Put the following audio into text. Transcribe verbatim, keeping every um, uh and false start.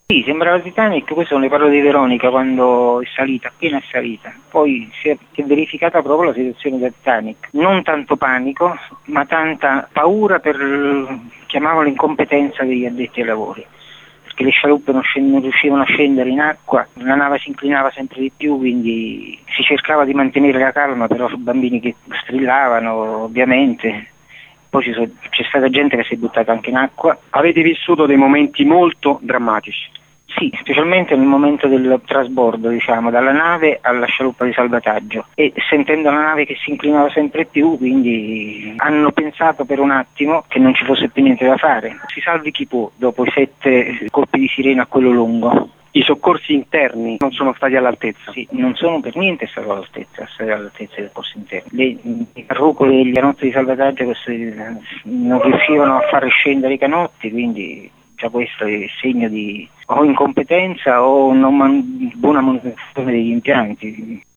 Sì, sembrava Titanic, queste sono le parole di Veronica quando è salita, appena è salita. Poi si è, si è verificata proprio la situazione del Titanic. Non tanto panico, ma tanta paura per, chiamavano, l'incompetenza degli addetti ai lavori. Perché le scialuppe non, scend- non riuscivano a scendere in acqua, la nave si inclinava sempre di più, quindi si cercava di mantenere la calma, però bambini che strillavano, ovviamente. Poi ci so, c'è stata gente che si è buttata anche in acqua. Avete vissuto dei momenti molto drammatici? Sì, specialmente nel momento del trasbordo, diciamo, dalla nave alla scialuppa di salvataggio, e sentendo la nave che si inclinava sempre più, quindi hanno pensato per un attimo che non ci fosse più niente da fare. Si salvi chi può dopo i sette colpi di sirena a quello lungo. I soccorsi interni non sono stati all'altezza? Sì, non sono per niente stati all'altezza, stati all'altezza dei soccorsi interni. Le, i carrucoli e gli canotti di salvataggio questi, non riuscivano a far scendere i canotti, quindi già questo è segno di o incompetenza o non man- buona manutenzione degli impianti.